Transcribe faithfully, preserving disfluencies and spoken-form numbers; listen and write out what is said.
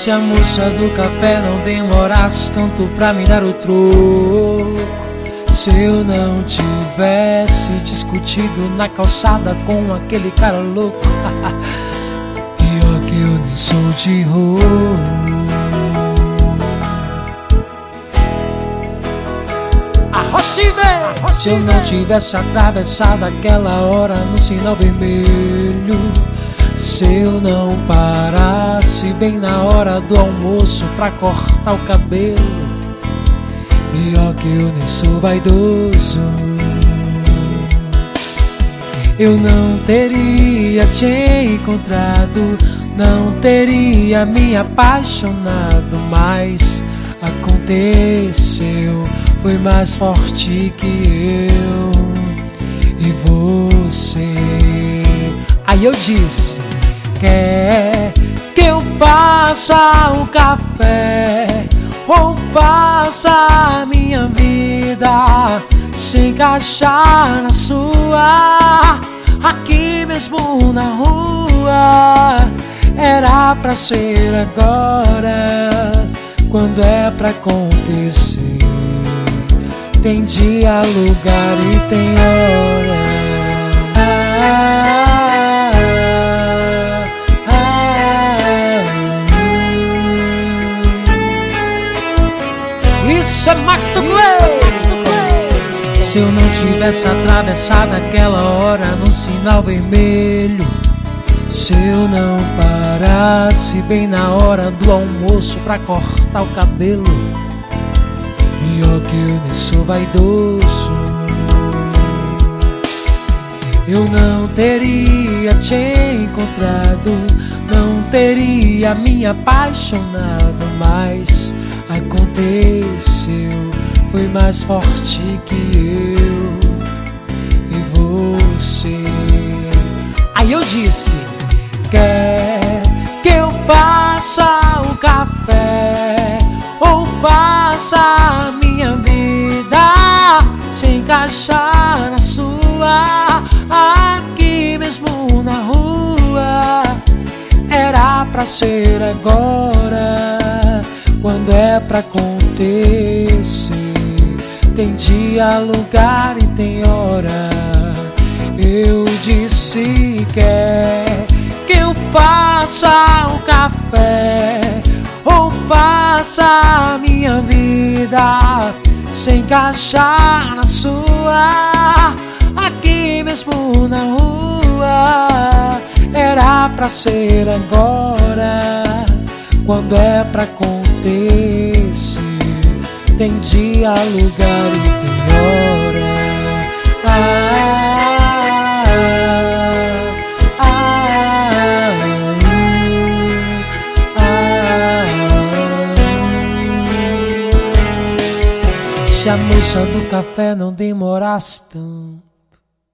Se a moça do café não demorasse tanto pra me dar o troco, se eu não tivesse discutido na calçada com aquele cara louco. E ó que eu nem sou de rolo. Arrocha e vê! Se eu não tivesse atravessado aquela hora no sinal vermelho, se eu não parasse bem na hora do almoço pra cortar o cabelo, e ó que eu nem sou vaidoso, eu não teria te encontrado, não teria me apaixonado, mas aconteceu, foi mais forte que eu e você. Aí eu disse: quer que eu faça o café ou faça a minha vida se encaixar na sua, aqui mesmo na rua? Era pra ser agora, quando é pra acontecer. Tem dia, lugar e tem hora. Ah, ah, ah. Isso é Macto Clay. Se eu não tivesse atravessado aquela hora no sinal vermelho, se eu não parasse bem na hora do almoço pra cortar o cabelo, e ó que eu nem sou vaidoso, eu não teria te encontrado, não teria me apaixonado, mas aconteceu, foi mais forte que eu e você. Aí eu disse: quer que eu faça o café ou faça a minha vida se encaixar na sua, aqui mesmo na rua? Era pra ser agora, quando é pra acontecer. Tem dia, lugar e tem hora. Eu disse: quer que eu faça o café ou faça a minha vida se encaixar na sua, aqui mesmo na rua? Era pra ser agora, quando é pra acontecer. Tem dia, lugar e tem hora. Ah, ah, ah, ah. Se a moça do café não demorasse tanto